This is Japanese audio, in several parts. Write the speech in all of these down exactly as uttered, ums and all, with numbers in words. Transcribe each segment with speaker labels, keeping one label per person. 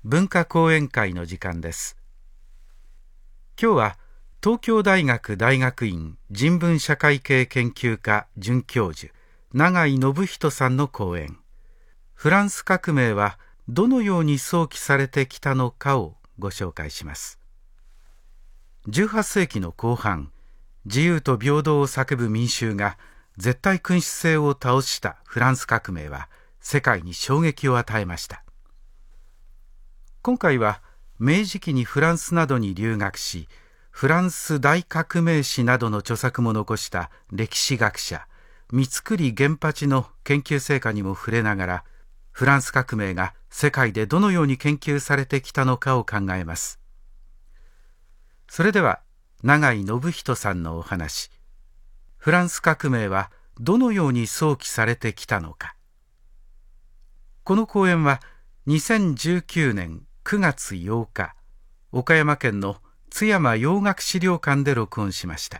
Speaker 1: 文化講演会の時間です。今日は東京大学大学院人文社会系研究科准教授永井信人さんの講演、フランス革命はどのように想起されてきたのかをご紹介します。じゅうはっせいきの後半、自由と平等を叫ぶ民衆が絶対君主制を倒したフランス革命は世界に衝撃を与えました。今回は明治期にフランスなどに留学し、フランス大革命史などの著作も残した歴史学者三栗源八の研究成果にも触れながら、フランス革命が世界でどのように研究されてきたのかを考えます。それでは永井信人さんのお話、フランス革命はどのように想起されてきたのか。この講演はにせんじゅうきゅうねんくがつようか、岡山県の津山洋学資料館で録音しました。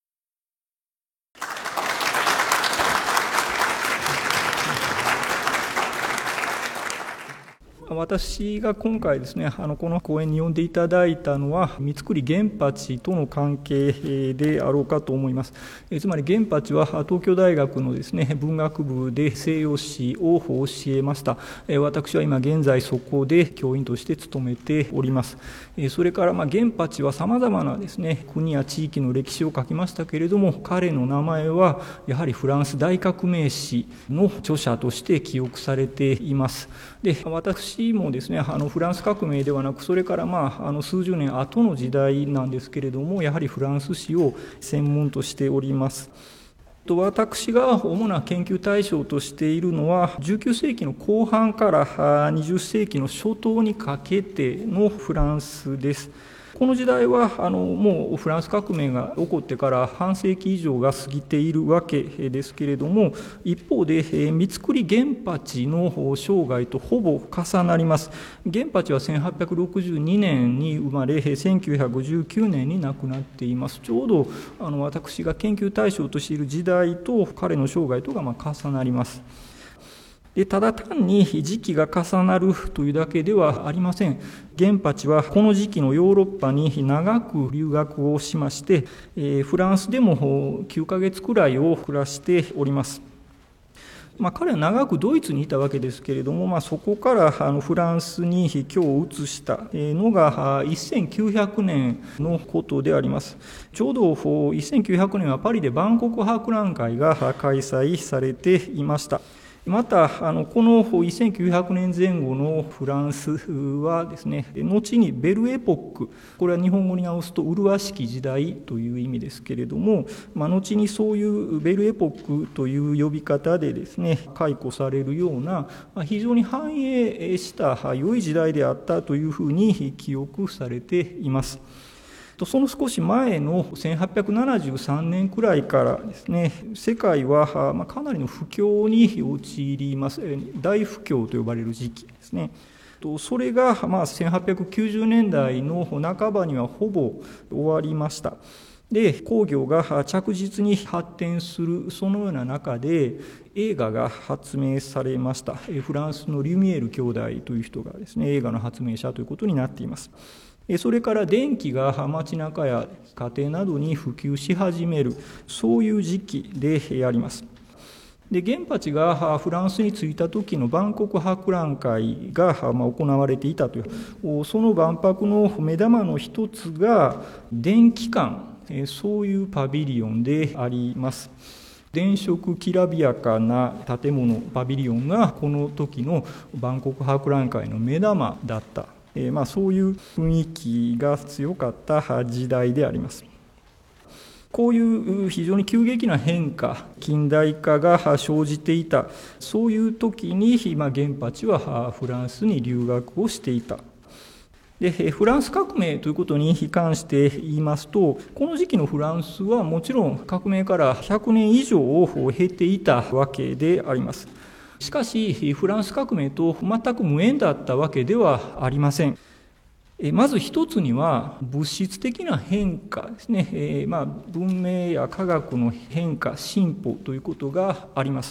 Speaker 2: 私が今回ですね、あのこの講演に呼んでいただいたのは三栗源八との関係であろうかと思います。えつまり源八は東京大学のですね文学部で西洋史を教えました。え私は今現在そこで教員として勤めております。えそれからまあ源八はさまざまなですね国や地域の歴史を書きましたけれども、彼の名前はやはりフランス大革命史の著者として記憶されています。で、私もですね、あのフランス革命ではなく、それからまああの数十年後の時代なんですけれども、やはりフランス史を専門としております。私が主な研究対象としているのは、じゅうきゅうせいきの後半からにじゅっせいきの初頭にかけてのフランスです。この時代はあのもうフランス革命が起こってから半世紀以上が過ぎているわけですけれども、一方で三栗源八の生涯とほぼ重なります。源八はせんはっぴゃくろくじゅうにねんに生まれ、せんきゅうひゃくごじゅうきゅうねんに亡くなっています。ちょうどあの私が研究対象としている時代と彼の生涯とがまあ重なります。でただ単に時期が重なるというだけではありません。源八はこの時期のヨーロッパに長く留学をしまして、えー、フランスでもきゅうかげつくらいを暮らしております。まあ、彼は長くドイツにいたわけですけれども、まあ、そこからあのフランスに居を移したのがせんきゅうひゃくねんのことであります。ちょうどせんきゅうひゃくねんはパリで万国博覧会が開催されていました。また、あのこのせんきゅうひゃくねんぜん後のフランスはですね、後にベルエポック、これは日本語に直すと麗しき時代という意味ですけれども、まあ、後にそういうベルエポックという呼び方でですね、解雇されるような、非常に繁栄した良い時代であったというふうに記憶されています。その少し前のせんはっぴゃくななじゅうさんねんくらいからですね、世界はかなりの不況に陥ります。大不況と呼ばれる時期ですね。それがまあせんはっぴゃくきゅうじゅうねんだいの半ばにはほぼ終わりました。で、工業が着実に発展するそのような中で映画が発明されました。フランスのリュミエール兄弟という人がですね、映画の発明者ということになっています。それから電気が街中や家庭などに普及し始める、そういう時期であります。で、源八がフランスに着いた時の万国博覧会が行われていたという、その万博の目玉の一つが電気館、そういうパビリオンであります。電飾きらびやかな建物、パビリオンがこの時の万国博覧会の目玉だった。えーまあ、そういう雰囲気が強かった時代であります。こういう非常に急激な変化、近代化が生じていた、そういう時に源八はフランスに留学をしていた。で、フランス革命ということに関して言いますと、この時期のフランスはもちろん革命からひゃくねん以上を経ていたわけであります。しかし、フランス革命と全く無縁だったわけではありません。まず一つには物質的な変化ですね。えー、まあ文明や科学の変化、進歩ということがあります。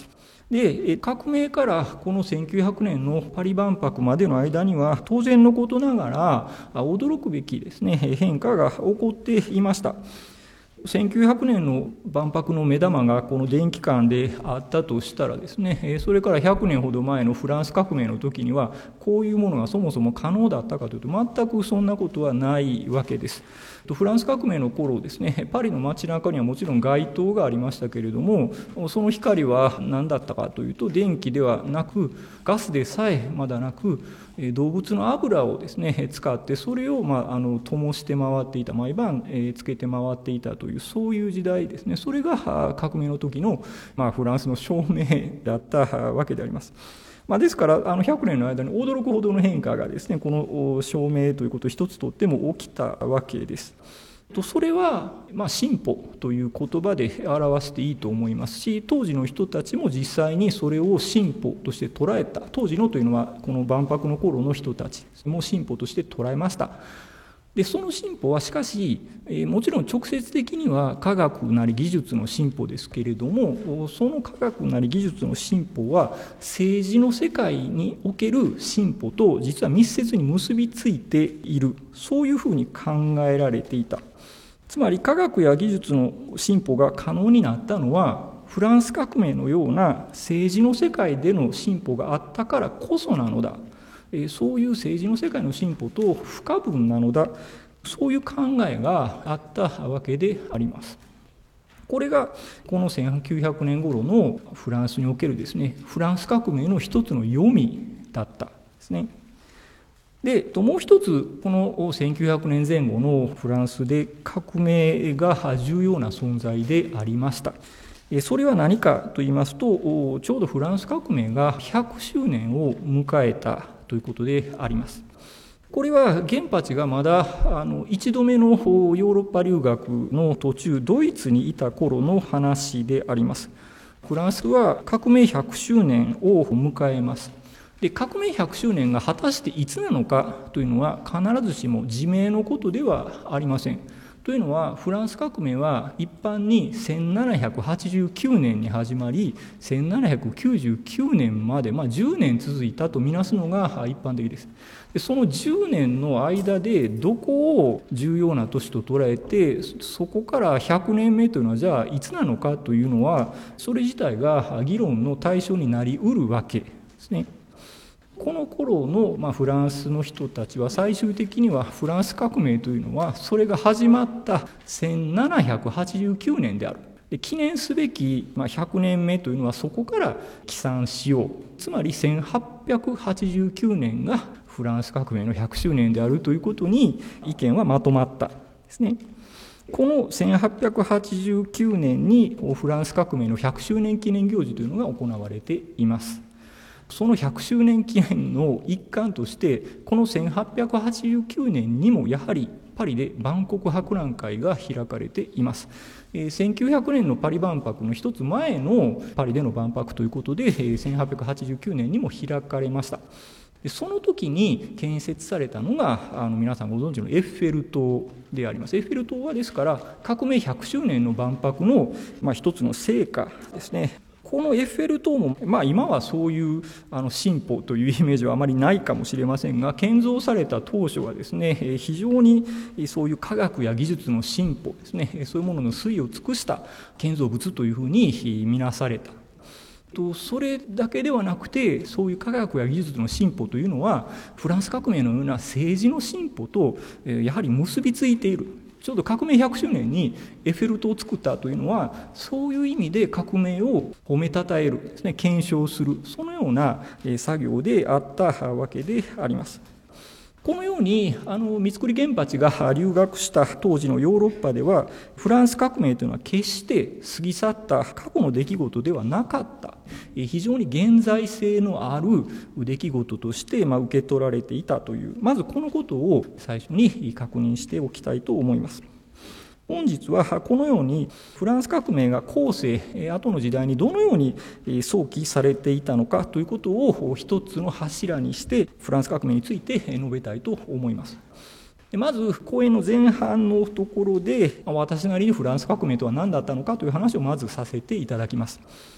Speaker 2: で、革命からこのせんきゅうひゃくねんのパリ万博までの間には、当然のことながら驚くべきですね、変化が起こっていました。せんきゅうひゃくねんの万博の目玉がこの電気管であったとしたらですね、それからひゃくねんほど前のフランス革命の時にはこういうものがそもそも可能だったかというと全くそんなことはないわけです。フランス革命の頃ですね、パリの街中にはもちろん街灯がありましたけれども、その光は何だったかというと電気ではなくガスでさえまだなく動物の油をですね使ってそれを、まあ、あの灯して回っていた、毎晩、えー、つけて回っていたというそういう時代ですね。それが革命の時の、まあ、フランスの証明だったわけであります。まあ、ですからあのひゃくねんの間に驚くほどの変化がですねこの証明ということを一つとっても起きたわけです。それは、まあ、進歩という言葉で表していいと思いますし、当時の人たちも実際にそれを進歩として捉えた。当時のというのはこの万博の頃の人たちも進歩として捉えました。でその進歩はしかし、えー、もちろん直接的には科学なり技術の進歩ですけれども、その科学なり技術の進歩は政治の世界における進歩と実は密接に結びついている、そういうふうに考えられていた。つまり科学や技術の進歩が可能になったのはフランス革命のような政治の世界での進歩があったからこそなのだ。そういう政治の世界の進歩と不可分なのだ。そういう考えがあったわけであります。これがこのせんきゅうひゃくねん頃のフランスにおけるですね、フランス革命の一つの読みだったですね。でもう一つこのせんきゅうひゃくねんぜん後のフランスで革命が重要な存在でありました。それは何かと言いますと、ちょうどフランス革命がひゃくしゅうねんを迎えたということであります。これは源八がまだあの一度目のヨーロッパ留学の途中ドイツにいた頃の話であります。フランスは革命ひゃくしゅうねんを迎えます。で革命ひゃくしゅうねんが果たしていつなのかというのは必ずしも自明のことではありません。というのはフランス革命は一般にせんななひゃくはちじゅうきゅうねんに始まりせんななひゃくきゅうじゅうきゅうねんまで、まあ、じゅうねん続いたとみなすのが一般的です。でそのじゅうねんの間でどこを重要な年と捉えてそこからひゃくねんめというのはじゃあいつなのかというのはそれ自体が議論の対象になりうるわけですね。この頃の、まあ、フランスの人たちは最終的にはフランス革命というのはそれが始まったせんななひゃくはちじゅうきゅうねんである。で記念すべき、まあ、ひゃくねんめというのはそこから起算しよう。つまりせんはっぴゃくはちじゅうきゅうねんがフランス革命のひゃくしゅうねんであるということに意見はまとまったですね。このせんはっぴゃくはちじゅうきゅうねんにフランス革命のひゃくしゅうねん記念行事というのが行われています。そのひゃくしゅうねん記念の一環としてこのせんはっぴゃくはちじゅうきゅうねんにもやはりパリで万国博覧会が開かれています。せんきゅうひゃくねんのパリ万博の一つ前のパリでの万博ということでせんはっぴゃくはちじゅうきゅうねんにも開かれました。その時に建設されたのがあの皆さんご存知のエッフェル塔であります。エッフェル塔はですから革命ひゃくしゅうねんの万博の、まあ、一つの成果ですね。このエッフェル塔も、まあ、今はそういうあの進歩というイメージはあまりないかもしれませんが、建造された当初はですね非常にそういう科学や技術の進歩ですね、そういうものの粋を尽くした建造物というふうに見なされた。それだけではなくてそういう科学や技術の進歩というのはフランス革命のような政治の進歩とやはり結びついている。ちょうど革命ひゃくしゅうねんにエッフェル塔を作ったというのはそういう意味で革命を褒めたたえるですね、検証する、そのような作業であったわけであります。このようにあの三栗源八が留学した当時のヨーロッパではフランス革命というのは決して過ぎ去った過去の出来事ではなかった、非常に現在性のある出来事としてまあ受け取られていたという、まずこのことを最初に確認しておきたいと思います。本日はこのようにフランス革命が後世後の時代にどのように想起されていたのかということを一つの柱にしてフランス革命について述べたいと思います。まず講演の前半のところで私なりにフランス革命とは何だったのかという話をまずさせていただきます。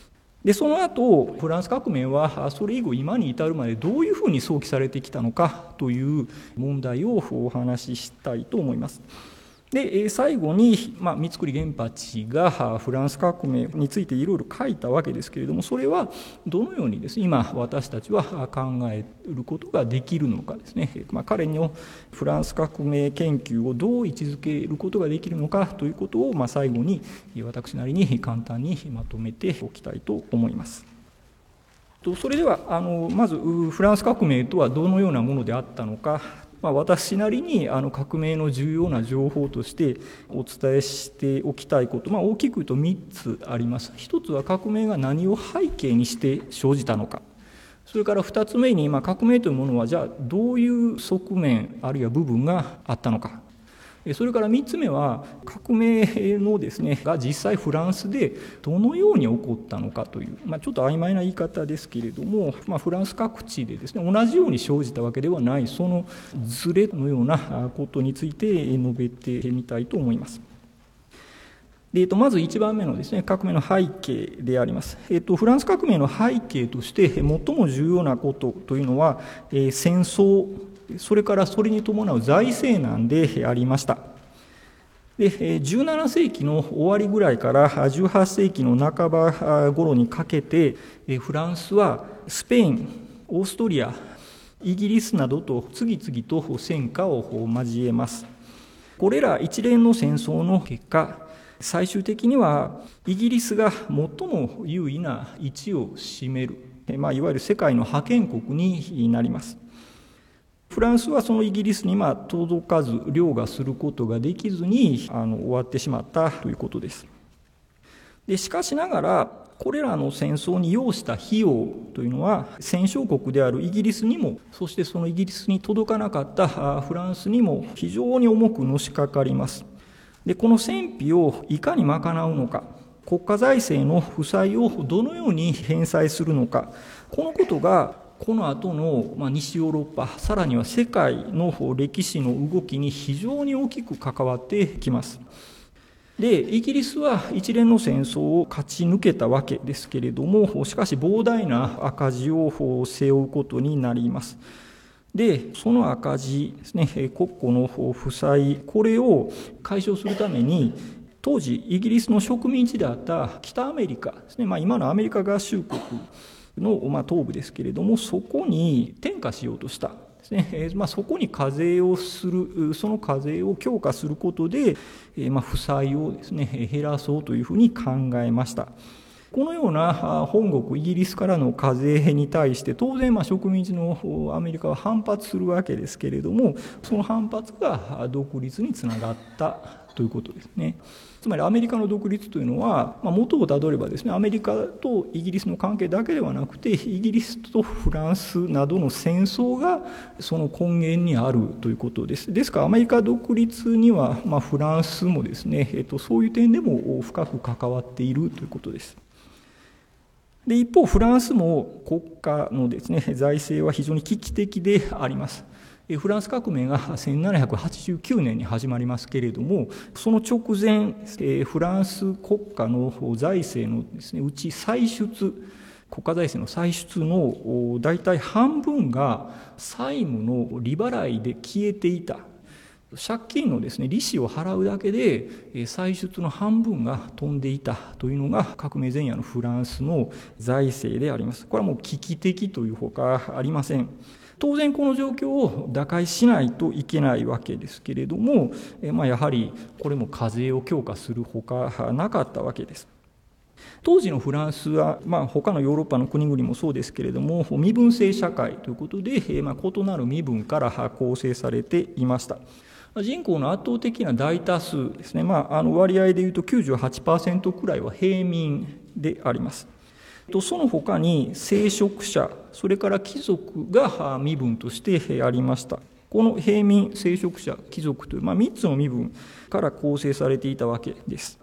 Speaker 2: でその後フランス革命はそれ以後今に至るまでどういうふうに想起されてきたのかという問題をお話ししたいと思います。で最後に、まあ、三栗源八がフランス革命についていろいろ書いたわけですけれども、それはどのようにですね今私たちは考えることができるのかですね、まあ、彼のフランス革命研究をどう位置づけることができるのかということを、まあ、最後に私なりに簡単にまとめておきたいと思います。それではあのまずフランス革命とはどのようなものであったのか、まあ、私なりにあの革命の重要な情報としてお伝えしておきたいこと、まあ、大きく言うとみっつあります。一つは革命が何を背景にして生じたのか、それから二つ目に、まあ、革命というものはじゃあどういう側面あるいは部分があったのか、それからみっつめは革命のですねが実際フランスでどのように起こったのかという、まあ、ちょっと曖昧な言い方ですけれども、まあ、フランス各地でですね同じように生じたわけではないそのズレのようなことについて述べてみたいと思います。でえっと、まずいちばんめのですね革命の背景であります。えっと、フランス革命の背景として最も重要なことというのは、えー、戦争、それからそれに伴う財政難でありました。でじゅうななせいきの終わりぐらいからじゅうはっせいきの半ば頃にかけてフランスはスペイン、オーストリア、イギリスなどと次々と戦火を交えます。これら一連の戦争の結果、最終的にはイギリスが最も優位な位置を占める、まあ、いわゆる世界の覇権国になります。フランスはそのイギリスにまあ届かず凌駕することができずにあの終わってしまったということです。でしかしながらこれらの戦争に要した費用というのは戦勝国であるイギリスにも、そしてそのイギリスに届かなかったフランスにも非常に重くのしかかります。でこの戦費をいかに賄うのか、国家財政の負債をどのように返済するのか、このことがこの後の西ヨーロッパ、さらには世界の歴史の動きに非常に大きく関わってきます。で、イギリスは一連の戦争を勝ち抜けたわけですけれども、しかし膨大な赤字を背負うことになります。で、その赤字ですね、国庫の負債、これを解消するために、当時イギリスの植民地であった北アメリカですね、まあ、今のアメリカ合衆国の、まあ、東部ですけれども、そこに転嫁しようとしたですね、えーまあ、そこに課税をする、その課税を強化することで、えーまあ、負債をですね減らそうというふうに考えました。このような本国イギリスからの課税に対して当然まあ植民地のアメリカは反発するわけですけれども、その反発が独立につながったということですね。つまりアメリカの独立というのは、まあ、元をたどればですね、アメリカとイギリスの関係だけではなくて、イギリスとフランスなどの戦争がその根源にあるということです。ですからアメリカ独立には、まあ、フランスもですね、えっと、そういう点でも深く関わっているということです。で一方フランスも国家のですね財政は非常に危機的であります。フランス革命がせんななひゃくはちじゅうきゅうねんに始まりますけれども、その直前フランス国家の財政のですねうち歳出、国家財政の歳出の大体半分が債務の利払いで消えていた。借金のですね利子を払うだけで歳出の半分が飛んでいたというのが革命前夜のフランスの財政であります。これはもう危機的というほかありません。当然この状況を打開しないといけないわけですけれども、まあ、やはりこれも課税を強化するほかなかったわけです。当時のフランスは、まあ、他のヨーロッパの国々もそうですけれども、身分制社会ということで、まあ、異なる身分から構成されていました。人口の圧倒的な大多数ですね、まあ、あの割合でいうと きゅうじゅうはちパーセント くらいは平民であります。その他に聖職者、それから貴族が身分としてありました。この平民、聖職者、貴族という、まあ、みっつの身分から構成されていたわけです。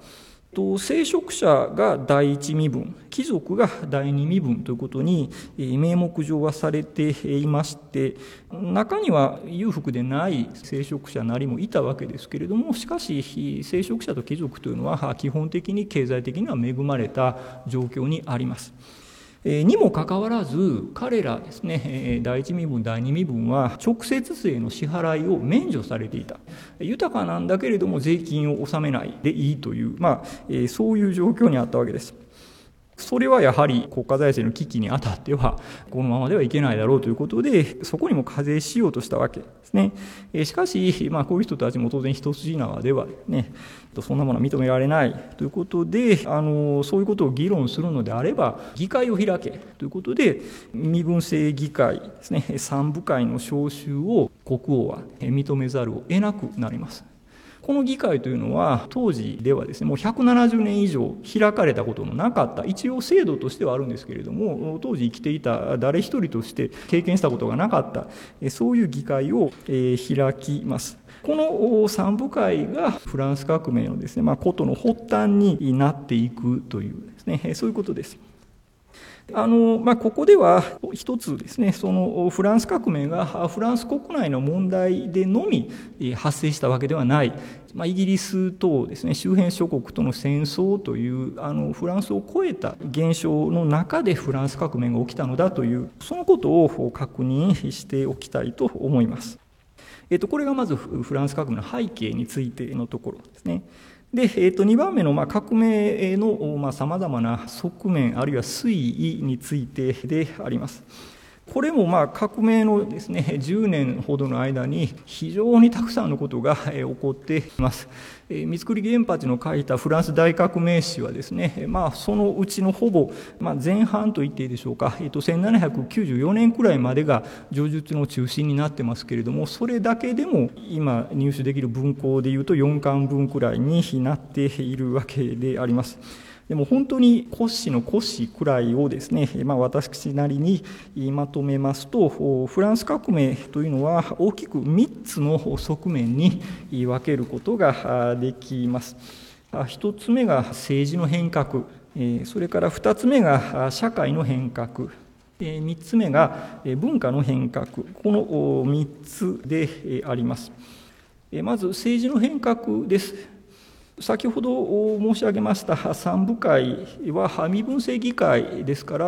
Speaker 2: 聖職者が第一身分、貴族が第二身分ということに名目上はされていまして、中には裕福でない聖職者なりもいたわけですけれども、しかし聖職者と貴族というのは基本的に経済的には恵まれた状況にあります。にもかかわらず彼らですね、第一身分第二身分は直接税の支払いを免除されていた。豊かなんだけれども税金を納めないでいいという、まあ、そういう状況にあったわけです。それはやはり国家財政の危機にあたってはこのままではいけないだろうということで、そこにも課税しようとしたわけですね。しかし、まあ、こういう人たちも当然一筋縄ではね、そんなものは認められないということで、あのそういうことを議論するのであれば議会を開けということで、身分制議会ですね、三部会の召集を国王は認めざるを得なくなります。この議会というのは当時ではですね、もうひゃくななじゅうねん以上開かれたことのなかった、一応制度としてはあるんですけれども、当時生きていた誰一人として経験したことがなかった、そういう議会を開きます。この三部会がフランス革命のですね、まあ、ことの発端になっていくというですね、そういうことです。あのまあ、ここでは一つですね、そのフランス革命がフランス国内の問題でのみ発生したわけではない、まあ、イギリス等ですね、周辺諸国との戦争というあのフランスを超えた現象の中でフランス革命が起きたのだという、そのことを確認しておきたいと思います。えっと、これがまずフランス革命の背景についてのところですね。で、えー、とにばんめのまあ革命のさまざまな側面あるいは推移についてであります。これもまあ革命のですねじゅうねんほどの間に非常にたくさんのことが起こっています。三栗源八の書いたフランス大革命史はですね、まあ、そのうちのほぼ、まあ、前半と言っていいでしょうか、えっと、せんななひゃくきゅうじゅうよねんくらいまでが叙述の中心になってますけれども、それだけでも今入手できる文庫でいうとよんかんぶんくらいになっているわけであります。でも本当に骨子の骨子くらいをですね、まあ、私なりにまとめますと、フランス革命というのは大きくみっつの側面に分けることができます。ひとつめが政治の変革、それからふたつめが社会の変革、みっつめが文化の変革、このみっつであります。まず政治の変革です。先ほど申し上げました三部会は身分制議会ですから、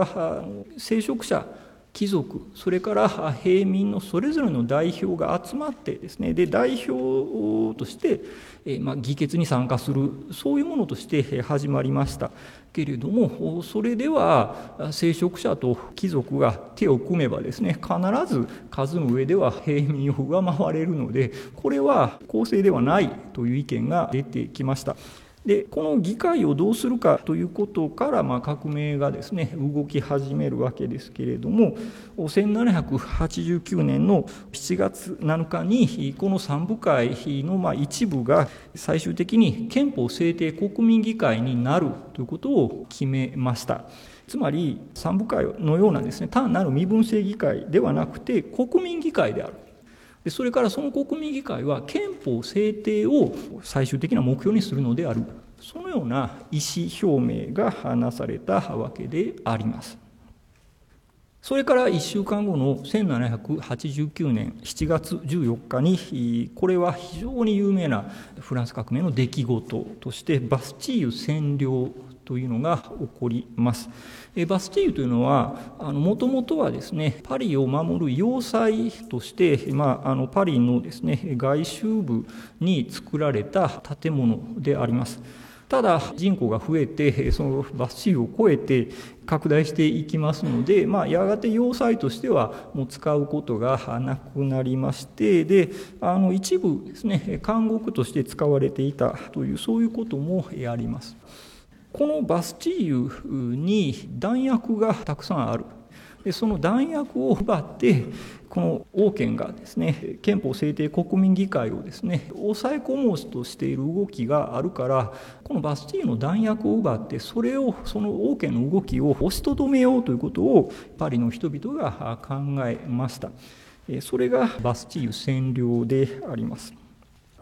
Speaker 2: 聖職者、貴族、それから平民のそれぞれの代表が集まってですね、で代表として、まあ、議決に参加する、そういうものとして始まりましたけれども、それでは聖職者と貴族が手を組めばですね、必ず数の上では平民を上回れるので、これは公正ではないという意見が出てきました。でこの議会をどうするかということから、まあ、革命がですね動き始めるわけですけれども、せんななひゃくはちじゅうきゅうねんのしちがつなのかにこの三部会のまあ一部が最終的に憲法制定国民議会になるということを決めました。つまり三部会のようなですね単なる身分制議会ではなくて国民議会である。でそれからその国民議会は憲法制定を最終的な目標にするのである、そのような意思表明がなされたわけであります。それからいっしゅうかんごのせんななひゃくはちじゅうきゅうねんしちがつじゅうよっかに、これは非常に有名なフランス革命の出来事としてバスチーユ占領というのが起こります。バスチーユというのはもともとはですねパリを守る要塞として、まあ、あのパリのですね外周部に作られた建物であります。ただ人口が増えてそのバスチーユを超えて拡大していきますので、まあ、やがて要塞としてはもう使うことがなくなりまして、であの一部ですね監獄として使われていたというそういうこともあります。このバスチーユに弾薬がたくさんある。でその弾薬を奪ってこの王権がですね憲法制定国民議会をですね抑え込もうとしている動きがあるから、このバスチーユの弾薬を奪ってそれをその王権の動きを押しとどめようということをパリの人々が考えました。それがバスチーユ占領であります。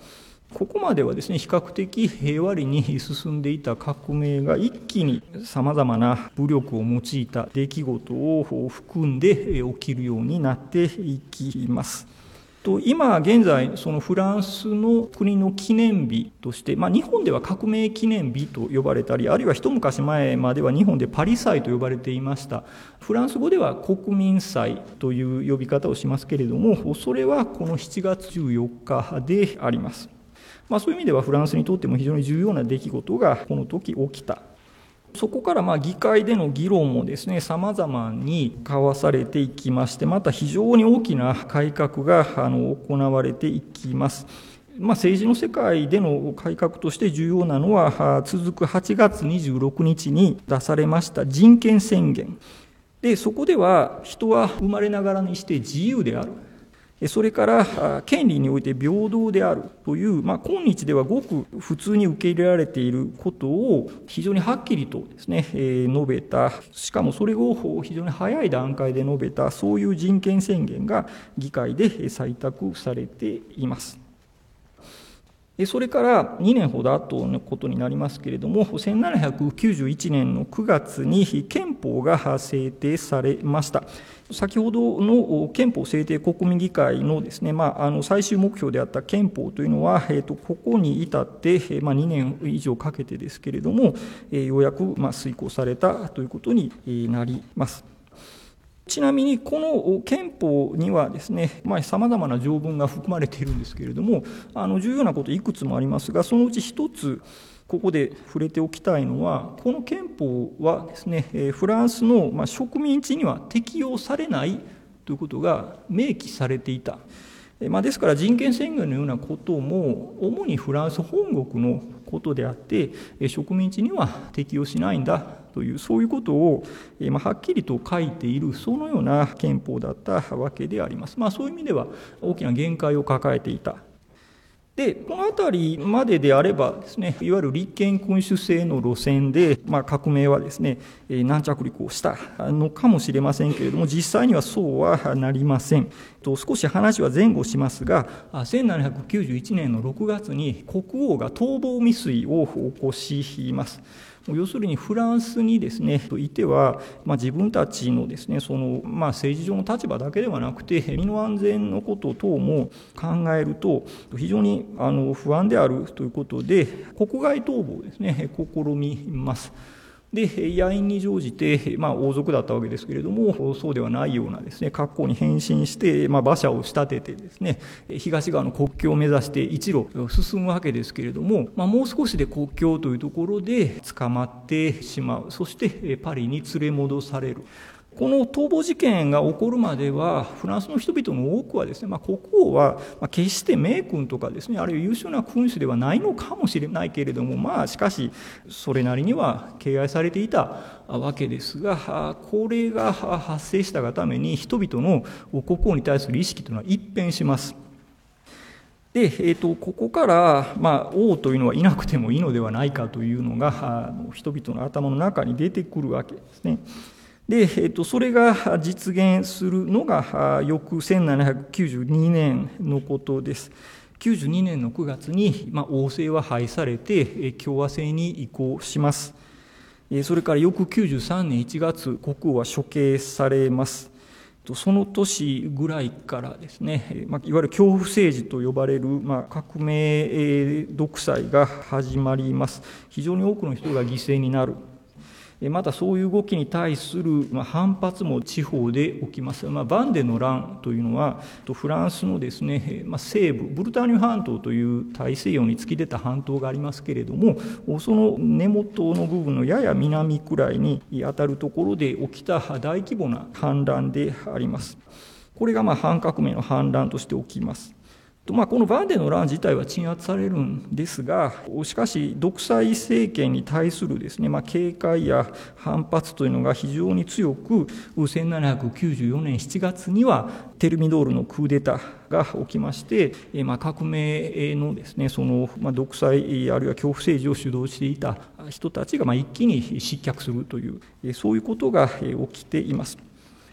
Speaker 2: ここまではですね、比較的平和裏に進んでいた革命が一気にさまざまな武力を用いた出来事を含んで起きるようになっていきます。と今現在、そのフランスの国の記念日として、まあ、日本では革命記念日と呼ばれたり、あるいは一昔前までは日本でパリ祭と呼ばれていました。フランス語では国民祭という呼び方をしますけれども、それはこのしちがつじゅうよっかであります。まあ、そういう意味ではフランスにとっても非常に重要な出来事がこの時起きた。そこからまあ議会での議論もですね、様々に交わされていきまして、また非常に大きな改革があの行われていきます。まあ、政治の世界での改革として重要なのは、続くはちがつにじゅうろくにちに出されました人権宣言。で、そこでは人は生まれながらにして自由である。それから権利において平等であるという、まあ、今日ではごく普通に受け入れられていることを非常にはっきりとですね、えー、述べた、しかもそれを非常に早い段階で述べた、そういう人権宣言が議会で採択されています。それからにねんほど後のことになりますけれども、せんななひゃくきゅうじゅういちねんのくがつに憲法が制定されました。先ほどの憲法制定国民議会のですね、まあ、あの最終目標であった憲法というのは、えーと、ここに至って、まあ、にねん以上かけてですけれども、えー、ようやく、まあ、遂行されたということになります。ちなみにこの憲法にはですね、まあ、様々な条文が含まれているんですけれども、あの重要なこといくつもありますが、そのうち一つここで触れておきたいのは、この憲法はですね、フランスの植民地には適用されないということが明記されていた。まあ、ですから人権宣言のようなことも主にフランス本国のことであって、植民地には適用しないんだという、そういうことをはっきりと書いている、そのような憲法だったわけであります。まあ、そういう意味では大きな限界を抱えていた。で、この辺りまでであればですね、いわゆる立憲君主制の路線で、まあ、革命はですね、軟着陸をしたのかもしれませんけれども、実際にはそうはなりません。と少し話は前後しますが、せんななひゃくきゅうじゅういちねんのろくがつに国王が逃亡未遂を起こします。要するにフランスにですね、いては、まあ、自分たちのですね、その、まあ、政治上の立場だけではなくて、身の安全のこと等も考えると、非常にあの不安であるということで、国外逃亡をですね、試みます。で、野因に乗じて、まあ、王族だったわけですけれども、そうではないようなですね、格好に変身して、まあ、馬車を仕立ててですね、東側の国境を目指して一路進むわけですけれども、まあ、もう少しで国境というところで捕まってしまう。そしてパリに連れ戻される。この逃亡事件が起こるまでは、フランスの人々の多くはですね、まあ、国王は決して名君とかですね、あるいは優秀な君主ではないのかもしれないけれども、まあしかしそれなりには敬愛されていたわけですが、これが発生したがために人々の国王に対する意識というのは一変します。で、えーと、ここから、まあ、王というのはいなくてもいいのではないかというのが人々の頭の中に出てくるわけですね。で、えっと、それが実現するのが翌せんななひゃくきゅうじゅうにねんのことです。きゅうじゅうにねんのくがつに、まあ、王政は廃されて共和制に移行します。それから翌きゅうじゅうさんねんいちがつ、国王は処刑されます。その年ぐらいからですね、まあ、いわゆる恐怖政治と呼ばれる、まあ、革命独裁が始まります。非常に多くの人が犠牲になる。またそういう動きに対する反発も地方で起きます。まあ、バンデの乱というのはフランスのですね、まあ、西部ブルターニュ半島という大西洋に突き出た半島がありますけれども、その根元の部分のやや南くらいにあたるところで起きた大規模な反乱であります。これがまあ反革命の反乱として起きます。まあ、このバンデの乱自体は鎮圧されるんですが、しかし独裁政権に対するですね、まあ、警戒や反発というのが非常に強く、せんななひゃくきゅうじゅうよねんしちがつにはテルミドールのクーデターが起きまして、まあ、革命のですね、その、まあ、独裁あるいは恐怖政治を主導していた人たちがまあ一気に失脚するという、そういうことが起きています。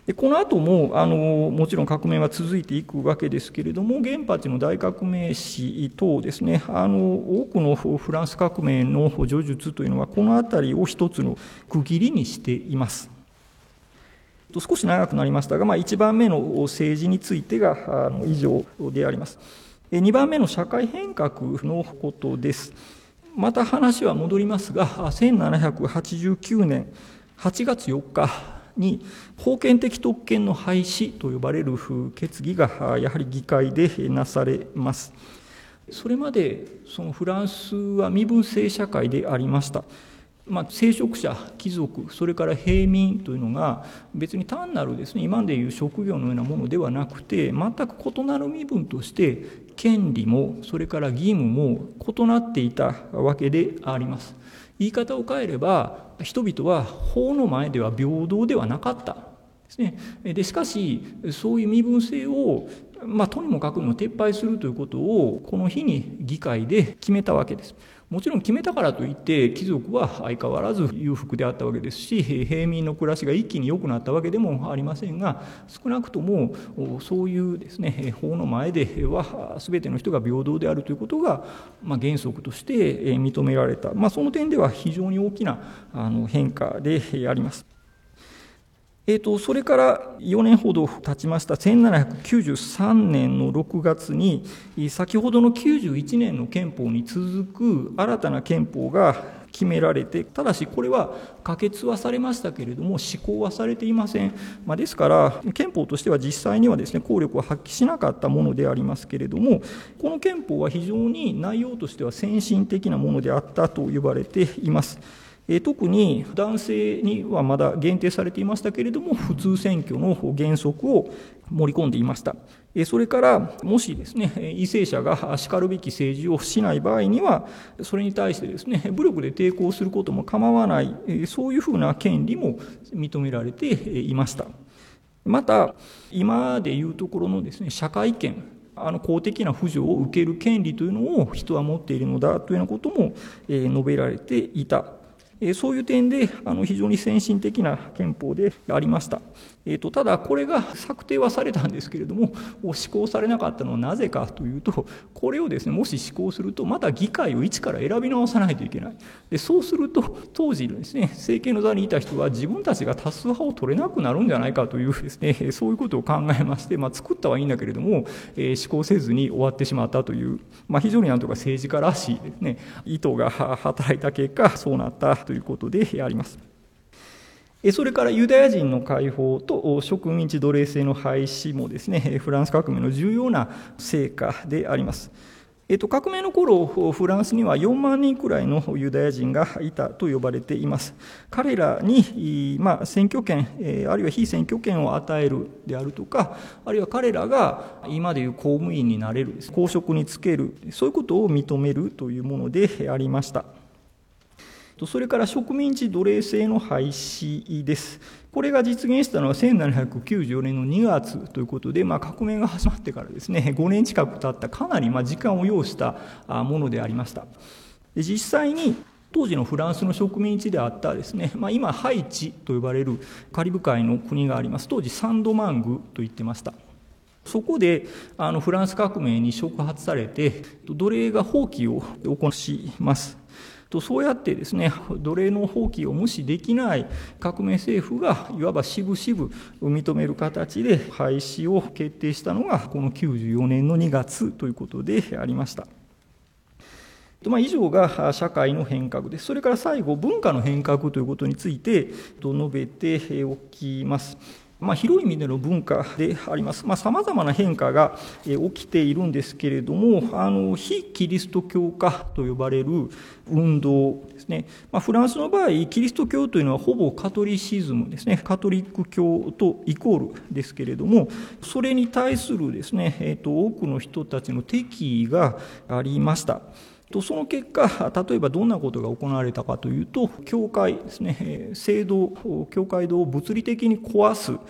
Speaker 2: でこの後もあのもちろん革命は続いていくわけですけれども、原発の大革命史等ですね、あの多くのフランス革命の叙述というのはこの辺りを一つの区切りにしています。少し長くなりましたが、まあ、いちばんめの政治についてがあの以上であります。にばんめの社会変革のことです。また話は戻りますが、せんななひゃくはちじゅうきゅうねんはちがつよっかに封建的特権の廃止と呼ばれる決議がやはり議会でなされます。それまでそのフランスは身分制社会でありました。まあ、聖職者、貴族、それから平民というのが別に単なるですね、今でいう職業のようなものではなくて、全く異なる身分として権利もそれから義務も異なっていたわけであります。言い方を変えれば、人々は法の前では平等ではなかったですね。でしかしそういう身分制を、まあ、とにもかくにも撤廃するということをこの日に議会で決めたわけです。もちろん決めたからといって貴族は相変わらず裕福であったわけですし、平民の暮らしが一気に良くなったわけでもありませんが、少なくともそういうですね、法の前では全ての人が平等であるということが、まあ、原則として認められた、まあ、その点では非常に大きなあの変化であります。えーと、それからよねんほど経ちましたせんななひゃくきゅうじゅうさんねんのろくがつに、先ほどのきゅうじゅういちねんの憲法に続く新たな憲法が決められて、ただしこれは可決はされましたけれども施行はされていません。まあ、ですから憲法としては実際にはですね、効力を発揮しなかったものでありますけれども、この憲法は非常に内容としては先進的なものであったと呼ばれています。特に男性にはまだ限定されていましたけれども、普通選挙の原則を盛り込んでいました。それからもしですね、為政者がしかるべき政治をしない場合には、それに対してですね、武力で抵抗することも構わない、そういうふうな権利も認められていました。また今でいうところのですね、社会権、あの公的な扶助を受ける権利というのを人は持っているのだというようなことも述べられていた。そういう点であの非常に先進的な憲法でありました。えーと、ただこれが策定はされたんですけれども、施行されなかったのはなぜかというと、これをですね、もし施行するとまた議会を一から選び直さないといけない。でそうすると当時のですね、政権の座にいた人は自分たちが多数派を取れなくなるんじゃないかというですね、そういうことを考えまして、まあ、作ったはいいんだけれども、えー、施行せずに終わってしまったという、まあ、非常になんとか政治家らしいですね、意図が働いた結果そうなったということであります。それからユダヤ人の解放と植民地奴隷制の廃止もですね、フランス革命の重要な成果であります。えっと、革命の頃フランスにはよんまんにんくらいのユダヤ人がいたと呼ばれています。彼らに、まあ、選挙権あるいは非選挙権を与えるであるとか、あるいは彼らが今でいう公務員になれる、公職に就ける、そういうことを認めるというものでありました。それから植民地奴隷制の廃止です。これが実現したのはせんななひゃくきゅうじゅうよねんのにがつということで、まあ、革命が始まってからですね、ごねん近く経ったかなりまあ時間を要したものでありました。実際に当時のフランスの植民地であったですね、まあ、今ハイチと呼ばれるカリブ海の国があります。当時サンドマングと言ってました。そこであのフランス革命に触発されて奴隷が放棄を行します。そうやってですね、奴隷の放棄を無視できない革命政府がいわばしぶしぶ認める形で廃止を決定したのがこのきゅうじゅうよねんのにがつということでありました。まあ、以上が社会の変革です。それから最後、文化の変革ということについて述べておきます。まあ、広い意味での文化であります。さまざ、まな変化が起きているんですけれども、あの非キリスト教化と呼ばれる運動ですね。まあ、フランスの場合、キリスト教というのはほぼカトリシズムですね、カトリック教とイコールですけれども、それに対するですね、えーと、多くの人たちの敵意がありました。その結果、例えばどんなことが行われたかというと、教会ですね、聖堂、教会堂を物理的に壊す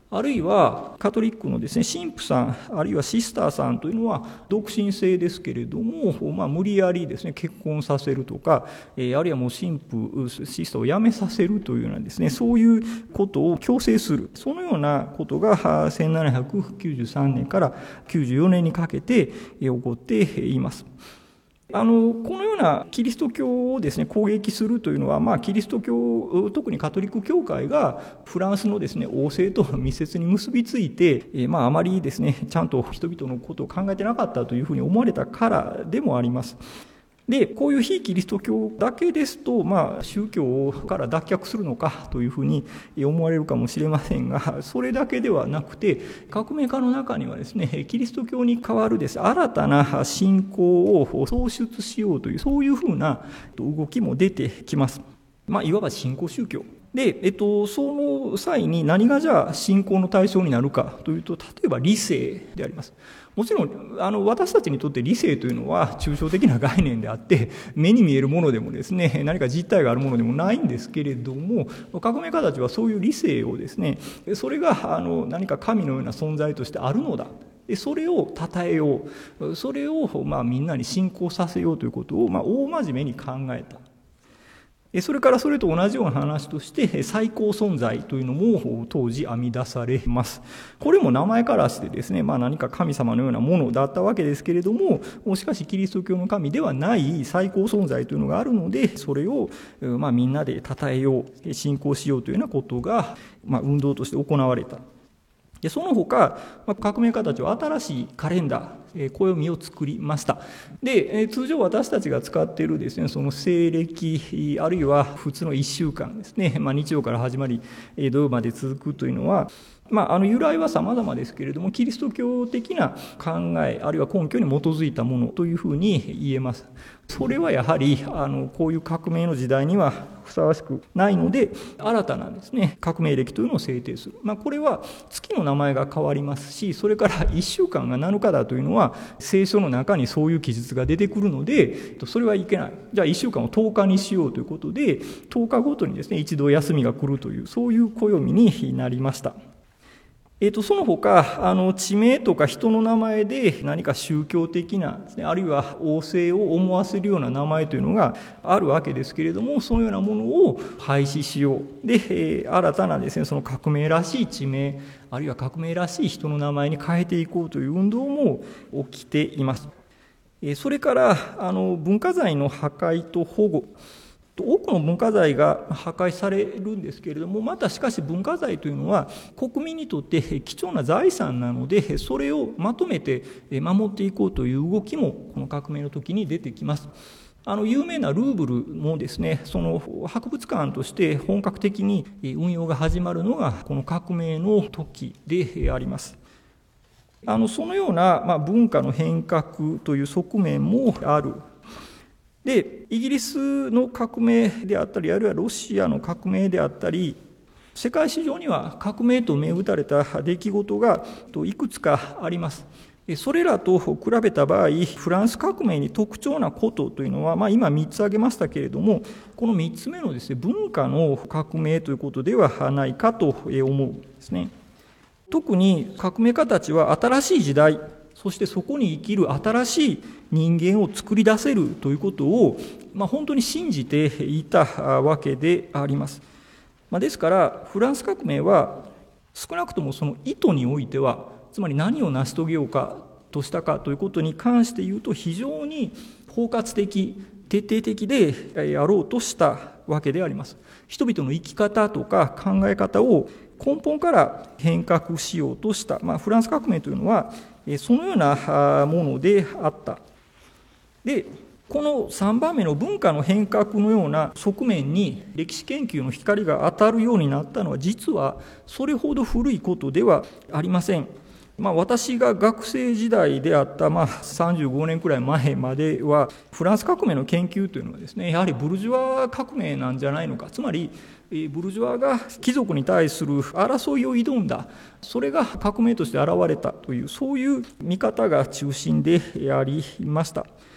Speaker 2: あるいはカトリックのですね、神父さん、あるいはシスターさんというのは独身制ですけれども、まあ、無理やりですね、結婚させるとか、えー、あるいはもう神父、シスターを辞めさせるというようなですね、そういうことを強制する。そのようなことがせんななひゃくきゅうじゅうさんねんからきゅうじゅうよねんにかけて起こっています。あのこのようなキリスト教をですね攻撃するというのは、まあ、キリスト教、特にカトリック教会がフランスのですね王政と密接に結びついて、えーまあ、あまりですねちゃんと人々のことを考えてなかったというふうに思われたからでもあります。で、こういう非キリスト教だけですと、まあ、宗教から脱却するのかというふうに思われるかもしれませんが、それだけではなくて、革命家の中にはですね、キリスト教に代わるです、新たな信仰を創出しようという、そういうふうな動きも出てきます。まあ、いわば新興宗教。で、えっと、その際に何がじゃあ信仰の対象になるかというと、例えば理性であります。もちろんあの私たちにとって理性というのは抽象的な概念であって、目に見えるものでもですね、何か実体があるものでもないんですけれども、革命家たちはそういう理性をですね、それがあの何か神のような存在としてあるのだ、でそれを称えよう、それをまあみんなに信仰させようということをまあ大真面目に考えた。それからそれと同じような話として最高存在というのも当時編み出されます。これも名前からしてですね、まあ何か神様のようなものだったわけですけれども、しかしキリスト教の神ではない最高存在というのがあるので、それをまあみんなで称えよう、信仰しようというようなことがまあ運動として行われた。でその他、革命家たちは新しいカレンダー、暦を作りました。で通常私たちが使っているですね、その西暦あるいは普通のいっしゅうかんですね、まあ、日曜から始まり土曜まで続くというのは、まあ、あの由来は様々ですけれども、キリスト教的な考えあるいは根拠に基づいたものというふうに言えます。それはやはりあのこういう革命の時代にはふさわしくないので、新たなですね革命暦というのを制定する。まあ、これは月の名前が変わりますし、それからいっしゅうかんがなのかだというのは聖書の中にそういう記述が出てくるので、それはいけない。じゃあいっしゅうかんをとおかにしようということで、とおかごとにですね一度休みが来るという、そういう暦になりました。えー、とその他あの地名とか人の名前で何か宗教的なですね、あるいは王政を思わせるような名前というのがあるわけですけれども、そのようなものを廃止しよう。で、えー、新たなですね、その革命らしい地名、あるいは革命らしい人の名前に変えていこうという運動も起きています。えー、それからあの文化財の破壊と保護。多くの文化財が破壊されるんですけれども、またしかし文化財というのは国民にとって貴重な財産なので、それをまとめて守っていこうという動きもこの革命の時に出てきます。あの有名なルーブルもですね、その博物館として本格的に運用が始まるのがこの革命の時であります。あのそのような、まあ、文化の変革という側面もある。でイギリスの革命であったり、あるいはロシアの革命であったり、世界史上には革命と銘打たれた出来事がいくつかあります。それらと比べた場合、フランス革命に特徴なことというのは、まあ、今みっつ挙げましたけれども、このみっつめのですね、文化の革命ということではないかと思うんですね。特に革命家たちは新しい時代、そしてそこに生きる新しい人間を作り出せるということを、まあ、本当に信じていたわけであります。まあ、ですからフランス革命は少なくともその意図においては、つまり何を成し遂げようかとしたかということに関して言うと、非常に包括的徹底的でやろうとしたわけであります。人々の生き方とか考え方を根本から変革しようとした、まあ、フランス革命というのはそのようなものであった。で、このさんばんめの文化の変革のような側面に歴史研究の光が当たるようになったのは、実はそれほど古いことではありません。まあ、私が学生時代であった、まあ、さんじゅうごねんくらい前までは、フランス革命の研究というのはですね、やはりブルジョワ革命なんじゃないのか、つまりブルジョワが貴族に対する争いを挑んだ、それが革命として現れたという、そういう見方が中心でありました。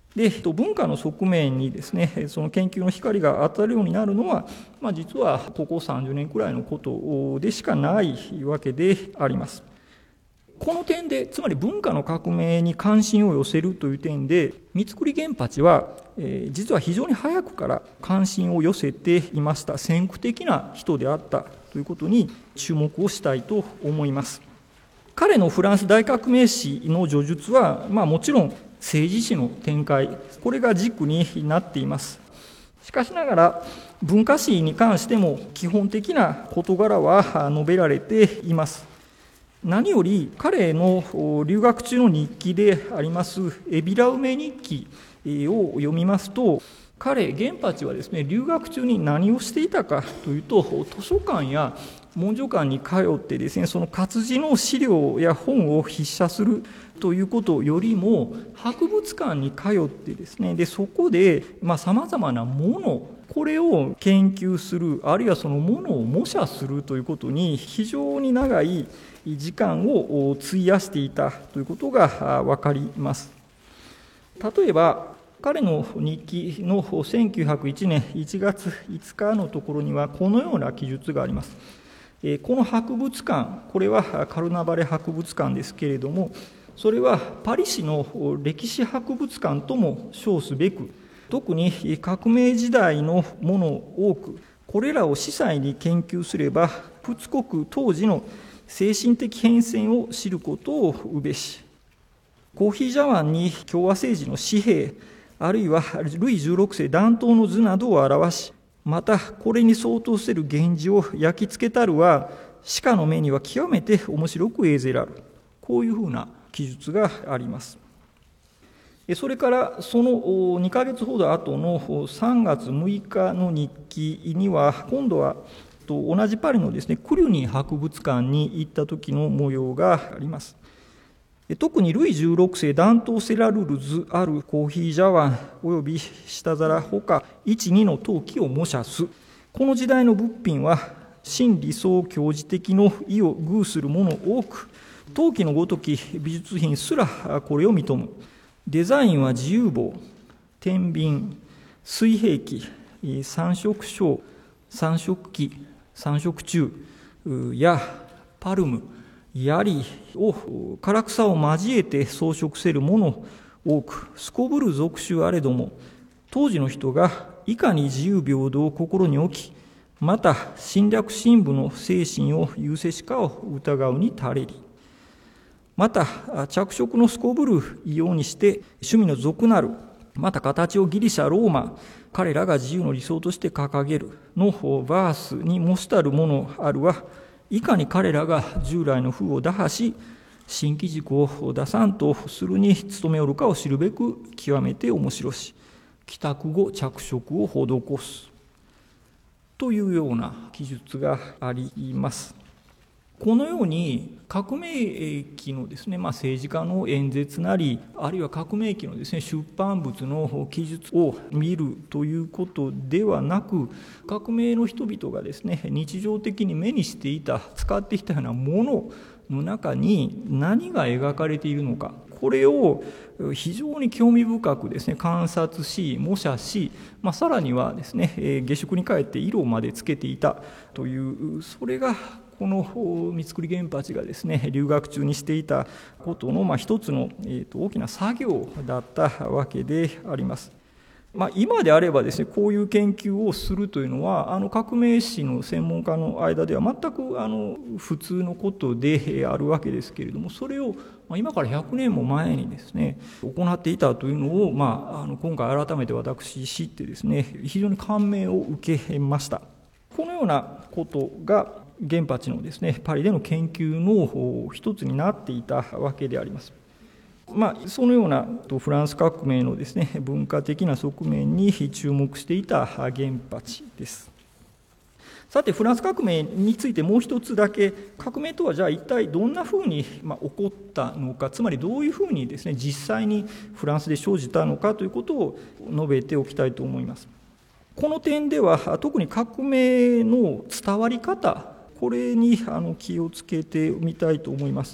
Speaker 2: で文化の側面にですね、その研究の光が当たるようになるのは、まあ、実はここさんじゅうねんくらいのことでしかないわけであります。この点で、つまり文化の革命に関心を寄せるという点で、三栗源八は、えー、実は非常に早くから関心を寄せていました。先駆的な人であったということに注目をしたいと思います。彼のフランス大革命史の叙述は、まあ、もちろん政治史の展開、これが軸になっています。しかしながら文化史に関しても基本的な事柄は述べられています。何より彼の留学中の日記でありますエビラ梅日記を読みますと、彼源八はですね、留学中に何をしていたかというと、図書館や文書館に通ってですね、その活字の資料や本を筆写するということよりも、博物館に通ってですね、でそこでさまざまなもの、これを研究する、あるいはそのものを模写するということに非常に長い時間を費やしていたということが分かります。例えば彼の日記のせんきゅうひゃくいちねんいちがついつかのところにはこのような記述があります。この博物館、これはカルナバレ博物館ですけれども、それはパリ市の歴史博物館とも称すべく、特に革命時代のものを多く、これらを司祭に研究すれば仏国当時の精神的変遷を知ることをうべし。コーヒー茶碗に共和政治の紙幣、あるいはルイじゅうろくせい弾頭の図などを表し、またこれに相当する源氏を焼き付けたるは、鹿の目には極めて面白く映ぜらる。こういうふうな記述があります。それからそのにかげつほど後のさんがつむいかの日記には、今度は同じパリのですね、クリュニ博物館に行った時の模様があります。特にルイじゅうろくせい弾頭セラルル図あるコーヒー茶碗および下皿ほかいち、にの陶器を模写す。この時代の物品は真理想教示的の意を偶するもの多く、陶器のごとき美術品すらこれを認む。デザインは自由棒、天秤、水平器、三色章、三色器、三色柱やパルム、槍を唐草を交えて装飾せるもの多く、すこぶる俗種あれども、当時の人がいかに自由平等を心に置き、また侵略神武の精神を有せしかを疑うに足れり。また着色のすこぶる異様にして趣味の俗なる、また形をギリシャローマ、彼らが自由の理想として掲げるのバースに模したるものあるは、いかに彼らが従来の風を打破し、新機軸を出さんとするに努めおるかを知るべく極めて面白し、帰宅後着色を施すというような記述があります。このように革命期のですね、まあ、政治家の演説なり、あるいは革命期のですね、出版物の記述を見るということではなく、革命の人々がですね、日常的に目にしていた、使っていたようなものの中に何が描かれているのか、これを非常に興味深くですね、観察し、模写し、まあ、さらにはですね、下宿に帰って色までつけていたという、それがこの三栗源八がですね、留学中にしていたことの、まあ、一つの、えーと、大きな作業だったわけであります。まあ、今であればですね、こういう研究をするというのは、あの革命史の専門家の間では全くあの普通のことであるわけですけれども、それを今からひゃくねんも前にですね、行っていたというのを、まあ、あの今回改めて私知ってですね、非常に感銘を受けました。このようなことが源八のですね、パリでの研究の一つになっていたわけであります。まあ、そのようなフランス革命のですね、文化的な側面に注目していた源八です。さて、フランス革命についてもう一つだけ、革命とはじゃあ一体どんなふうに起こったのか、つまりどういうふうにですね、実際にフランスで生じたのかということを述べておきたいと思います。この点では特に革命の伝わり方、これにあの気をつけてみたいと思います。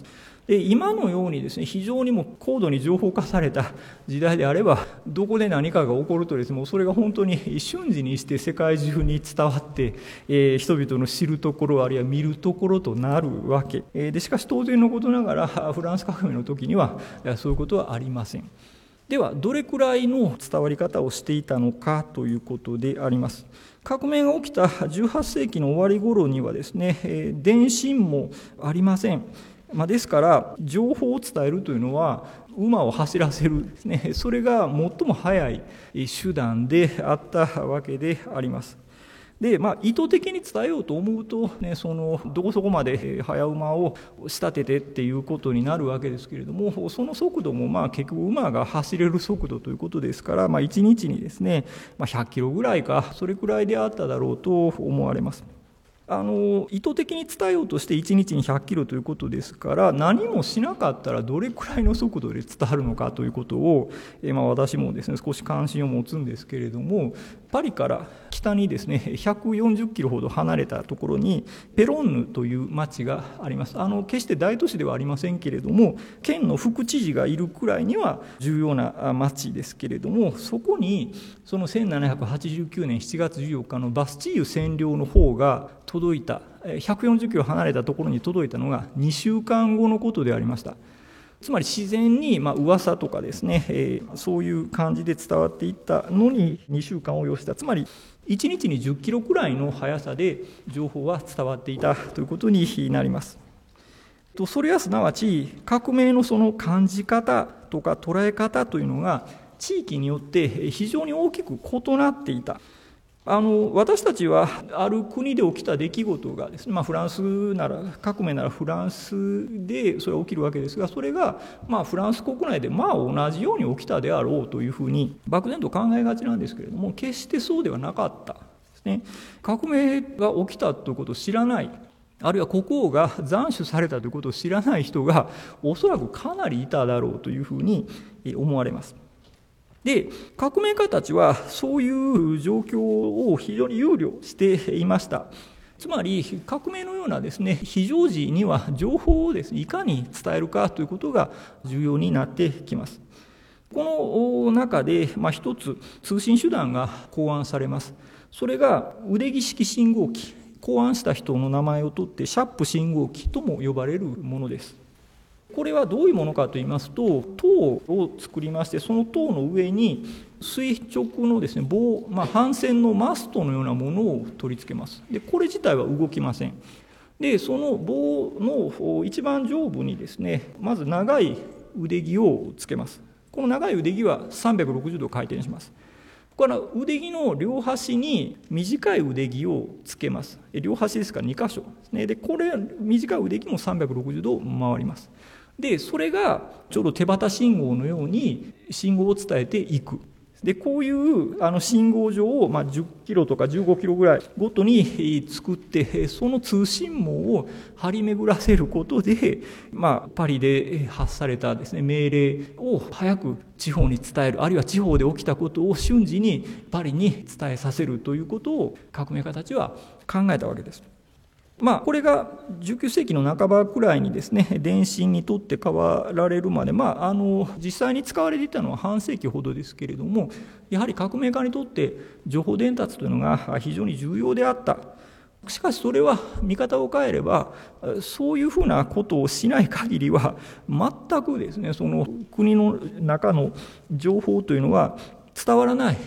Speaker 2: で今のようにですね、非常にも高度に情報化された時代であれば、どこで何かが起こるとですね、もうそれが本当に瞬時にして世界中に伝わって、えー、人々の知るところあるいは見るところとなるわけで、しかし当然のことながらフランス革命の時にはそういうことはありません。ではどれくらいの伝わり方をしていたのかということであります。革命が起きたじゅうはっせいきの終わり頃にはですね、えー、電信もありません。まあ、ですから情報を伝えるというのは馬を走らせるですね、それが最も早い手段であったわけであります。で、まあ、意図的に伝えようと思うと、ね、そのどこそこまで早馬を仕立ててっていうことになるわけですけれども、その速度もまあ結局馬が走れる速度ということですから、まあ、いちにちにですね、まあ、ひゃっキロぐらいかそれくらいであっただろうと思われます。あの意図的に伝えようとしていちにちにひゃっキロということですから、何もしなかったらどれくらいの速度で伝わるのかということを、えまあ、私もですね少し関心を持つんですけれども、パリから北にですねひゃくよんじゅっキロほど離れたところにペロンヌという町があります。あの決して大都市ではありませんけれども、県の副知事がいるくらいには重要な町ですけれども、そこにそのせんななひゃくはちじゅうきゅうねんしちがつじゅうよっかのバスチーユ占領の方が届いた、ひゃくよんじゅっキロ離れたところに届いたのがにしゅうかんごのことでありました。つまり自然にまあ噂とかですね、えー、そういう感じで伝わっていったのににしゅうかんを要した。つまりいちにちにじゅっキロくらいの速さで情報は伝わっていたということになります。それはすなわち革命のその感じ方とか捉え方というのが地域によって非常に大きく異なっていた。あの私たちはある国で起きた出来事がですね、まあ、フランスなら革命ならフランスでそれは起きるわけですが、それがまあフランス国内でまあ同じように起きたであろうというふうに漠然と考えがちなんですけれども、決してそうではなかったですね。革命が起きたということを知らない、あるいは国王が斬首されたということを知らない人がおそらくかなりいただろうというふうに思われます。で、革命家たちはそういう状況を非常に憂慮していました。つまり革命のようなですね非常時には情報をですねいかに伝えるかということが重要になってきます。この中で、まあ、一つ通信手段が考案されます。それが腕木式信号機。考案した人の名前を取ってシャープ信号機とも呼ばれるものです。これはどういうものかといいますと、塔を作りまして、その塔の上に垂直のですね棒、まあ、帆船のマストのようなものを取り付けます。でこれ自体は動きません。でその棒の一番上部にですねまず長い腕木をつけます。この長い腕木はさんびゃくろくじゅうど回転します。この腕木の両端に短い腕木をつけます。両端ですからにかしょですね。でこれ短い腕木もさんびゃくろくじゅうど回ります。でそれがちょうど手旗信号のように信号を伝えていく。でこういうあの信号場を、まあ、じゅっキロとかじゅうごキロぐらいごとに作って、その通信網を張り巡らせることで、まあ、パリで発されたですね命令を早く地方に伝える、あるいは地方で起きたことを瞬時にパリに伝えさせるということを革命家たちは考えたわけです。まあ、これがじゅうきゅうせいきの半ばくらいにですね電信にとって変わられるまで、まあ、あの実際に使われていたのは半世紀ほどですけれども、やはり革命家にとって情報伝達というのが非常に重要であった。しかしそれは見方を変えればそういうふうなことをしない限りは全くですねその国の中の情報というのは伝わらない、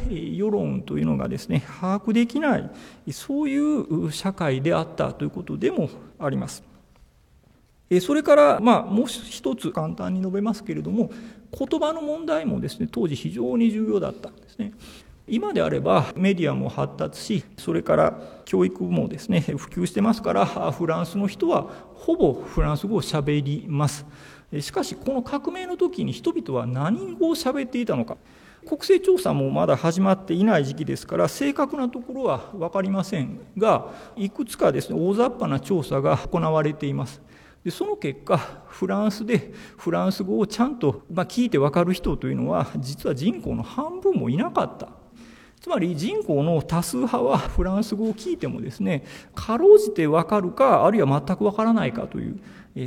Speaker 2: 世論というのがですね把握できない、そういう社会であったということでもあります。それからまあもう一つ簡単に述べますけれども、言葉の問題もですね当時非常に重要だったんですね。今であればメディアも発達し、それから教育もですね普及してますから、フランスの人はほぼフランス語をしゃべります。しかしこの革命の時に人々は何語をしゃべっていたのか。国勢調査もまだ始まっていない時期ですから正確なところは分かりませんが、いくつかですね大雑把な調査が行われています。でその結果フランスでフランス語をちゃんと、まあ、聞いて分かる人というのは実は人口の半分もいなかった。つつまり人口の多数派はフランス語を聞いてもですね、かろうじて分かるか、あるいは全く分からないかという、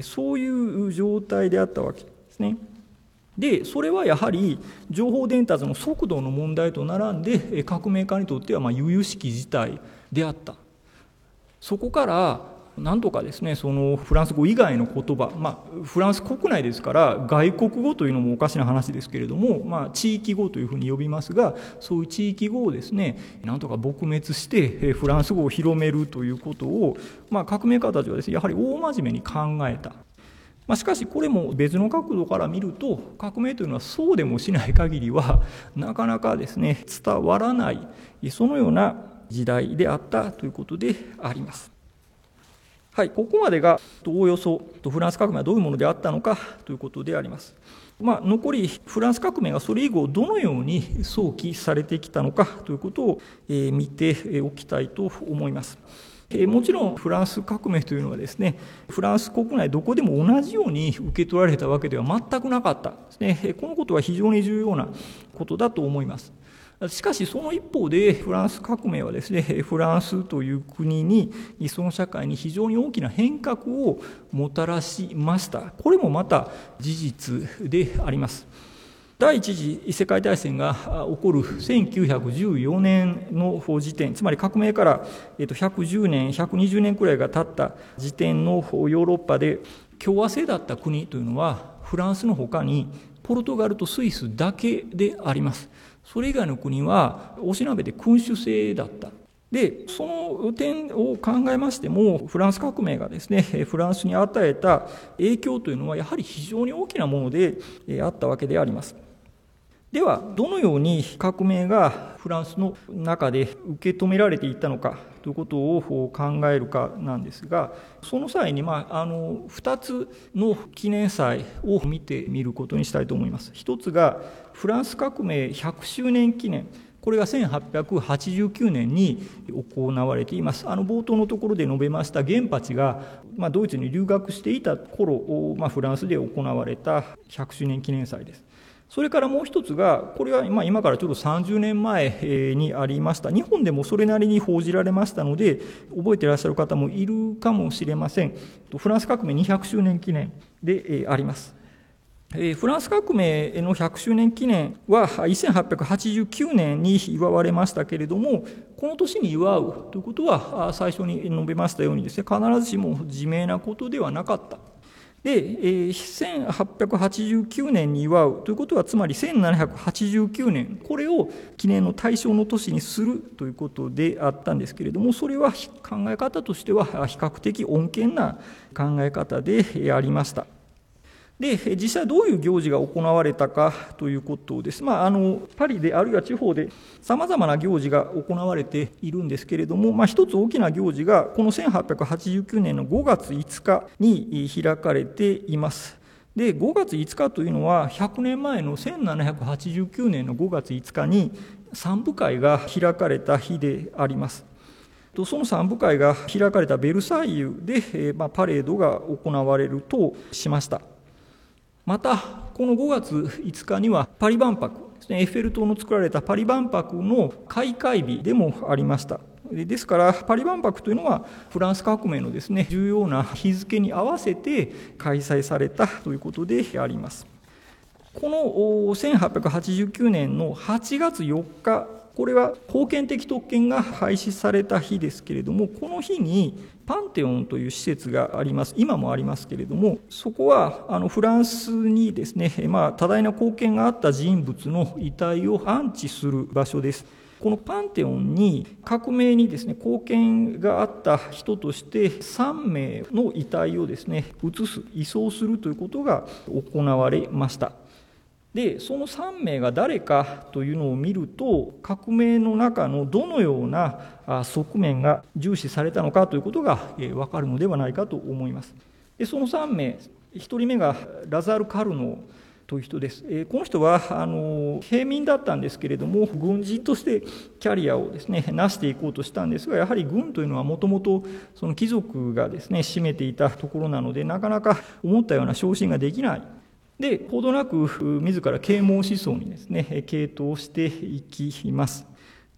Speaker 2: そういう状態であったわけですね。で、それはやはり情報伝達の速度の問題と並んで、革命家にとってはまあ由々しき事態であった。そこからなんとかですね、そのフランス語以外の言葉、まあ、フランス国内ですから外国語というのもおかしな話ですけれども、まあ、地域語というふうに呼びますが、そういう地域語をですね、なんとか撲滅してフランス語を広めるということを、まあ、革命家たちはですね、やはり大真面目に考えた。まあ、しかしこれも別の角度から見ると、革命というのはそうでもしない限りはなかなかですね伝わらない、そのような時代であったということであります。はい、ここまでがおおよそフランス革命はどういうものであったのかということであります。まあ、残りフランス革命がそれ以後どのように想起されてきたのかということを見ておきたいと思います。もちろんフランス革命というのはですね、フランス国内どこでも同じように受け取られたわけでは全くなかったですね。このことは非常に重要なことだと思います。しかしその一方でフランス革命はですね、フランスという国にその社会に非常に大きな変革をもたらしました。これもまた事実であります。第一次世界大戦が起こるせんきゅうひゃくじゅうよねんの時点、つまり革命からひゃくじゅうねんひゃくにじゅうねんくらいが経った時点のヨーロッパで共和制だった国というのはフランスのほかにポルトガルとスイスだけであります。それ以外の国はおしなべて君主制だった。で、その点を考えましても、フランス革命がですね、フランスに与えた影響というのはやはり非常に大きなものであったわけであります。では、どのように革命がフランスの中で受け止められていったのかということを考えるかなんですが、その際に、まあ、あのふたつの記念祭を見てみることにしたいと思います。一つがフランス革命ひゃくしゅうねん記念。これがせんはっぴゃくはちじゅうきゅうねんに行われています。あの冒頭のところで述べました源八が、まあ、ドイツに留学していた頃、まあ、フランスで行われたひゃくしゅうねん記念祭です。それからもう一つが、これは今からちょうどさんじゅうねんまえにありました。日本でもそれなりに報じられましたので、覚えていらっしゃる方もいるかもしれません。フランス革命にひゃくしゅうねん記念であります。フランス革命のひゃくしゅうねん記念はせんはっぴゃくはちじゅうきゅうねんに祝われましたけれども、この年に祝うということは最初に述べましたようにですね、必ずしも自明なことではなかった。で、せんはっぴゃくはちじゅうきゅうねんに祝うということは、つまりせんななひゃくはちじゅうきゅうねん、これを記念の対象の年にするということであったんですけれども、それは考え方としては比較的穏健な考え方でありました。で、実際どういう行事が行われたかということです。まあ、あのパリであるいは地方でさまざまな行事が行われているんですけれども、まあ、一つ大きな行事がこのせんはっぴゃくはちじゅうきゅうねんのごがついつかに開かれています。で、ごがついつかというのはひゃくねんまえのせんななひゃくはちじゅうきゅうねんのごがついつかに賛舞会が開かれた日であります。その賛舞会が開かれたベルサイユで、まあ、パレードが行われるとしました。またこのごがついつかにはパリ万博ですね、エッフェル塔の作られたパリ万博の開会日でもありました。ですからパリ万博というのはフランス革命のですね重要な日付に合わせて開催されたということであります。このせんはっぴゃくはちじゅうきゅうねんのはちがつよっか、これは封建的特権が廃止された日ですけれども、この日にパンテオンという施設があります。今もありますけれども、そこはあのフランスにですね、まあ、多大な貢献があった人物の遺体を安置する場所です。このパンテオンに革命にですね貢献があった人としてさんめいの遺体をですね移す、移送するということが行われました。で、そのさんめいが誰かというのを見ると、革命の中のどのような側面が重視されたのかということが分かるのではないかと思います。で、そのさんめい、ひとりめがラザール・カルノーという人です。この人はあの平民だったんですけれども、軍人としてキャリアをですね成していこうとしたんですが、やはり軍というのはもともとその貴族がですね占めていたところなので、なかなか思ったような昇進ができない。で、ほどなく自ら啓蒙思想にですね傾倒していきます。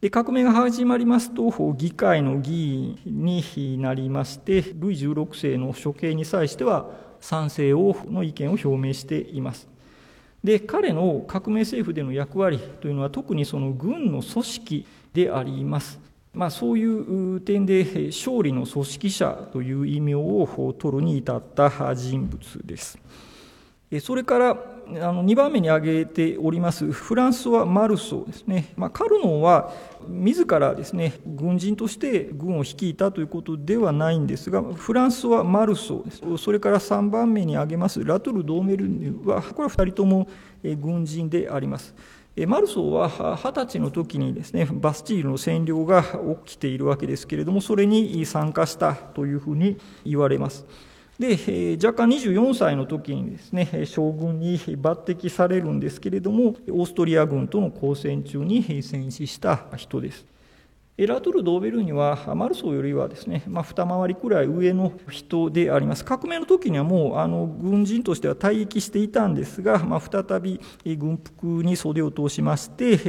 Speaker 2: で革命が始まりますと、議会の議員になりまして、ルイじゅうろくせいの処刑に際しては賛成をの意見を表明しています。で、彼の革命政府での役割というのは、特にその軍の組織であります。まあ、そういう点で、勝利の組織者という異名を取るに至った人物です。それからあのにばんめに挙げておりますフランソワ・マルソーですね。まあ、カルノンは自らですね、軍人として軍を率いたということではないんですが、フランソワ・マルソーです。それからさんばんめに挙げますラトゥル・ドーメルニュは、これはふたりとも軍人であります。マルソーははたちの時にですね、バスチールの占領が起きているわけですけれども、それに参加したというふうに言われます。で、若干にじゅうよんさいの時にですね、将軍に抜擢されるんですけれども、オーストリア軍との交戦中に戦死した人です。ラトゥル・ドーベルニュはマルソーよりはですね、まあ、二回りくらい上の人であります。革命の時にはもうあの軍人としては退役していたんですが、まあ、再び軍服に袖を通しまして、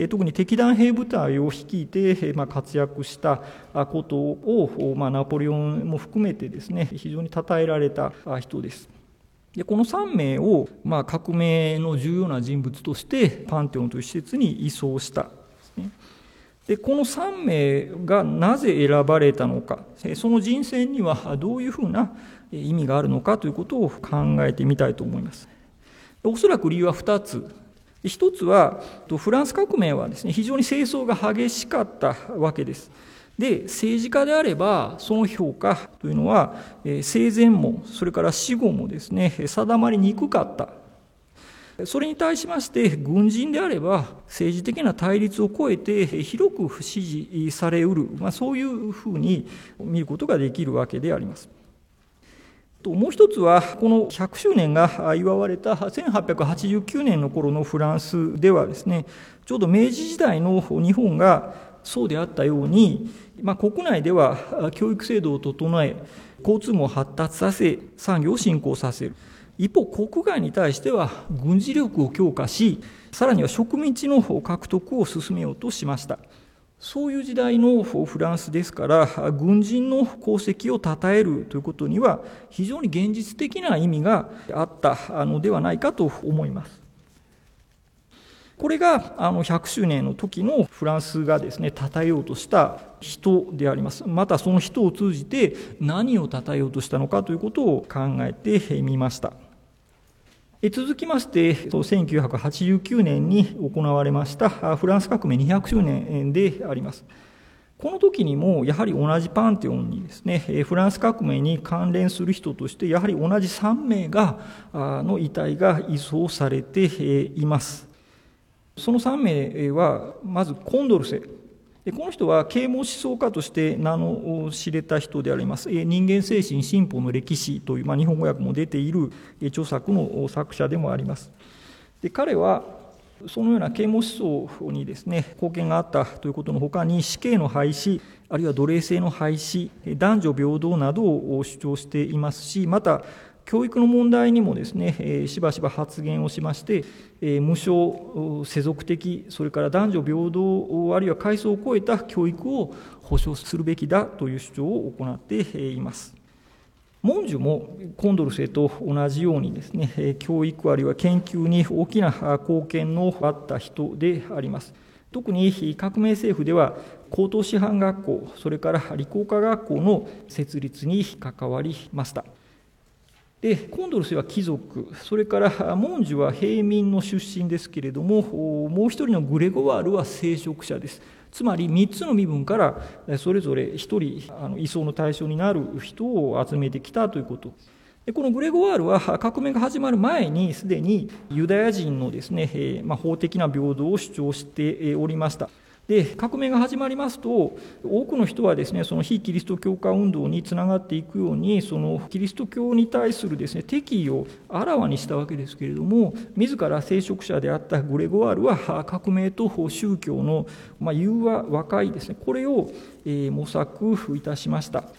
Speaker 2: 特に敵弾兵部隊を率いて、まあ、活躍したことを、まあ、ナポレオンも含めてですね、非常に称えられた人です。でこのさんめいを、まあ、革命の重要な人物としてパンテオンという施設に移送したんですね。でこのさんめいがなぜ選ばれたのか、その人選にはどういうふうな意味があるのかということを考えてみたいと思います。おそらく理由はふたつ。一つはフランス革命はですね、非常に戦争が激しかったわけです。で政治家であればその評価というのは生前もそれから死後もですね、定まりにくかった。それに対しまして軍人であれば政治的な対立を超えて広く支持されうる、まあ、そういうふうに見ることができるわけであります。もう一つはこのひゃくしゅうねんが祝われたせんはっぴゃくはちじゅうきゅうねんの頃のフランスではですね、ちょうど明治時代の日本がそうであったように、まあ、国内では教育制度を整え交通網を発達させ産業を振興させる。一方国外に対しては軍事力を強化し、さらには植民地の獲得を進めようとしました。そういう時代のフランスですから、軍人の功績を称えるということには非常に現実的な意味があったのではないかと思います。これがあのひゃくしゅうねんの時のフランスがですね、称えようとした人であります。またその人を通じて何を称えようとしたのかということを考えてみました。続きまして、せんきゅうひゃくはちじゅうきゅうねんに行われましたフランス革命にひゃくしゅうねんであります。この時にもやはり同じパンテオンにですね、フランス革命に関連する人としてやはり同じさんめいがの遺体が移送されています。そのさんめいはまずコンドルセ。この人は啓蒙思想家として名の知れた人であります。人間精神進歩の歴史という、まあ、日本語訳も出ている著作の作者でもあります。で彼はそのような啓蒙思想にですね、貢献があったということのほかに、死刑の廃止、あるいは奴隷制の廃止、男女平等などを主張していますし、また教育の問題にもですね、しばしば発言をしまして、無償、世俗的、それから男女平等、あるいは階層を超えた教育を保障するべきだという主張を行っています。モンジュもコンドルセと同じようにですね、教育あるいは研究に大きな貢献のあった人であります。特に革命政府では高等師範学校、それから理工科学校の設立に関わりました。でコンドルセは貴族、それからモンジュは平民の出身ですけれども、もう一人のグレゴワールは聖職者です。つまりみっつの身分からそれぞれひとり移送の対象になる人を集めてきたということ。でこのグレゴワールは革命が始まる前にすでにユダヤ人のですね、まあ、法的な平等を主張しておりました。で革命が始まりますと、多くの人はですね、その非キリスト教化運動につながっていくように、そのキリスト教に対するですね、敵意をあらわにしたわけですけれども、自ら聖職者であったグレゴワールは革命と宗教の、まあ、融和和解ですね、これを模索いたしました。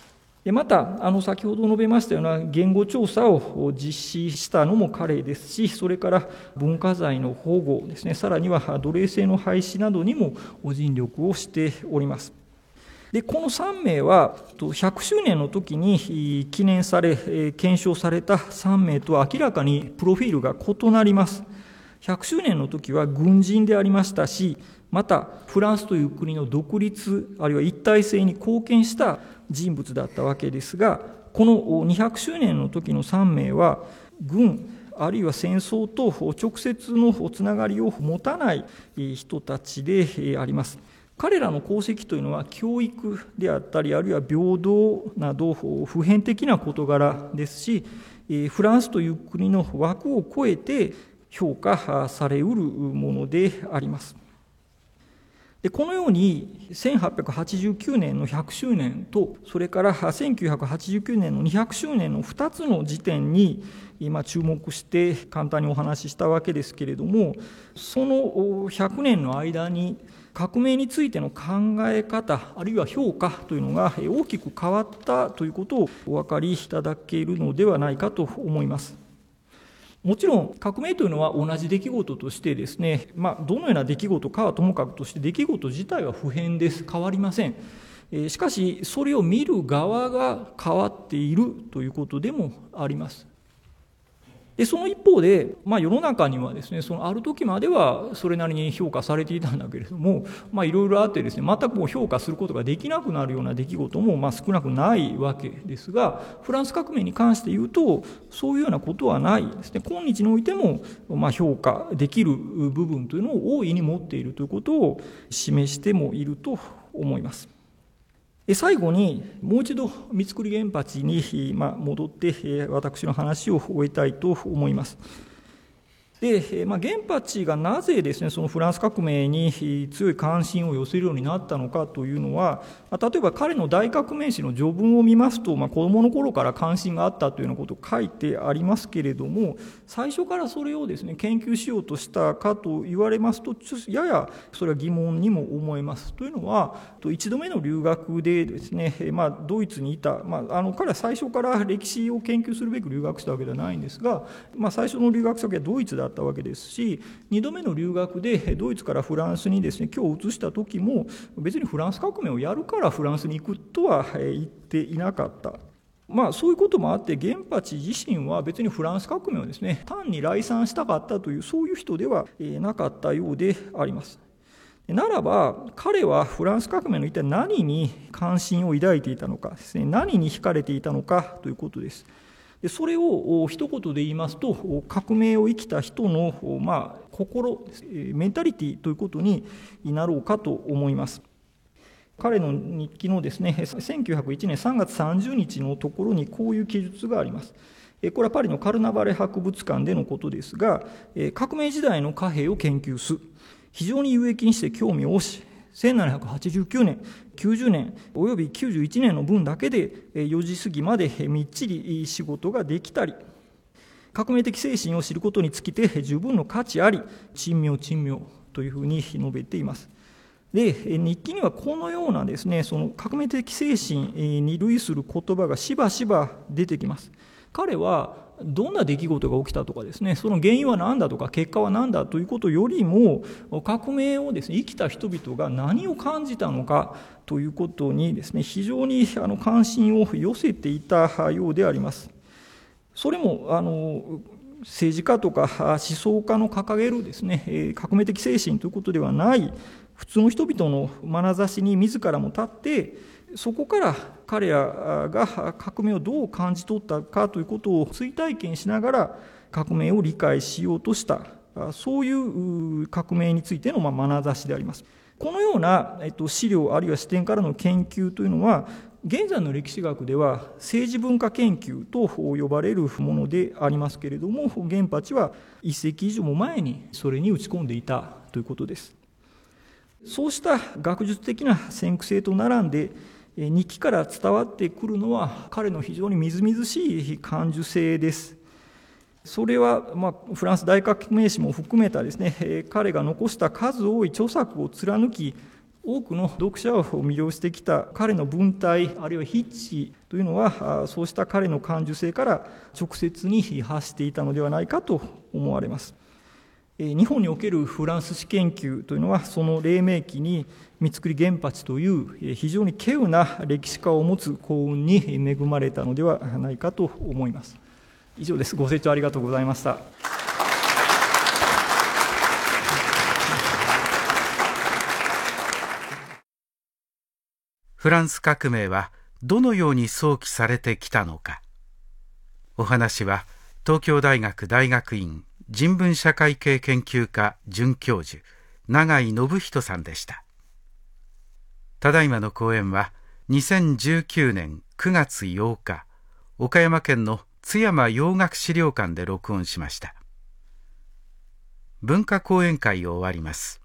Speaker 2: また、あの先ほど述べましたような言語調査を実施したのも彼ですし、それから文化財の保護ですね、さらには奴隷制の廃止などにも尽力をしております。でこのさんめいはひゃくしゅうねんの時に記念され検証されたさんめいとは明らかにプロフィールが異なります。ひゃくしゅうねんの時は軍人でありましたし、またフランスという国の独立あるいは一体性に貢献した人物だったわけですが、このにひゃくしゅうねんの時のさんめいは軍あるいは戦争と直接のつながりを持たない人たちであります。彼らの功績というのは教育であったり、あるいは平等など普遍的な事柄ですし、フランスという国の枠を超えて評価されうるものであります。でこのようにせんはっぴゃくはちじゅうきゅうねんのひゃくしゅうねんと、それからせんきゅうひゃくはちじゅうきゅうねんのにひゃくしゅうねんのふたつの時点に今注目して簡単にお話ししたわけですけれども、そのひゃくねんの間に革命についての考え方あるいは評価というのが大きく変わったということをお分かりいただけるのではないかと思います。もちろん革命というのは同じ出来事としてですね、まあ、どのような出来事かはともかくとして出来事自体は不変です。変わりません。しかしそれを見る側が変わっているということでもあります。でその一方で、まあ、世の中にはですね、そのある時まではそれなりに評価されていたんだけれども、まあいろいろあってですね、全くもう評価することができなくなるような出来事もまあ少なくないわけですが、フランス革命に関して言うとそういうようなことはないですね。今日においてもまあ評価できる部分というのを大いに持っているということを示してもいると思います。最後にもう一度三栗原発に戻って私の話を終えたいと思います。で、まあ、原発がなぜですね、そのフランス革命に強い関心を寄せるようになったのかというのは、例えば彼の大革命史の序文を見ますと、まあ、子どもの頃から関心があったというようなことが書いてありますけれども、最初からそれをですね研究しようとしたかと言われますと、ややそれは疑問にも思えます。というのは、一度目の留学でですね、まあ、ドイツにいた、まあ、あの彼は最初から歴史を研究するべく留学したわけではないんですが、まあ、最初の留学先はドイツだったわけですし、にどめの留学でドイツからフランスにですね居を移した時も、別にフランス革命をやるからフランスに行くとは言っていなかった。まあそういうこともあって、原発自身は別にフランス革命をですね単に礼賛したかったという、そういう人ではなかったようであります。ならば彼はフランス革命の一体何に関心を抱いていたのかですね、何に惹かれていたのかということです。それを一言で言いますと、革命を生きた人の、まあ、心、メンタリティということになろうかと思います。彼の日記のですね、せんきゅうひゃくいちねんさんがつさんじゅうにちのところにこういう記述があります。これはパリのカルナバレ博物館でのことですが、革命時代の貨幣を研究す、非常に有益にして興味を持し、せんななひゃくはちじゅうきゅうねん、きゅうじゅうねんおよびきゅうじゅういちねんの分だけでよじ過ぎまでみっちり仕事ができたり、革命的精神を知ることにつきて十分の価値あり、珍妙珍妙というふうに述べています。で日記にはこのようなですね、その革命的精神に類する言葉がしばしば出てきます。彼はどんな出来事が起きたとかですね、その原因は何だとか結果は何だということよりも、革命をですね生きた人々が何を感じたのかということにですね非常にあの関心を寄せていたようであります。それもあの政治家とか思想家の掲げるですね革命的精神ということではない、普通の人々の眼差しに自らも立って、そこから彼らが革命をどう感じ取ったかということを追体験しながら革命を理解しようとした、そういう革命についての眼差しであります。このような資料あるいは視点からの研究というのは、現在の歴史学では政治文化研究と呼ばれるものでありますけれども、原八はいっせいき以上も前にそれに打ち込んでいたということです。そうした学術的な先駆性と並んで、日記から伝わってくるのは彼の非常にみずみずしい感受性です。それは、まあ、フランス大革命史も含めたですね、彼が残した数多い著作を貫き、 多くの読者を魅了してきた彼の文体あるいは筆致というのは、そうした彼の感受性から直接に発していたのではないかと思われます。日本におけるフランス史研究というのは、その黎明期に三栗源八という非常に稀有な歴史家を持つ幸運に恵まれたのではないかと思います。以上です。ご清聴ありがとうございました。
Speaker 1: フランス革命はどのように想起されてきたのか。お話は東京大学大学院人文社会系研究科准教授永井信人さんでした。ただいまの講演はにせんじゅうきゅうねんくがつようか、岡山県の津山洋楽資料館で録音しました。文化講演会を終わります。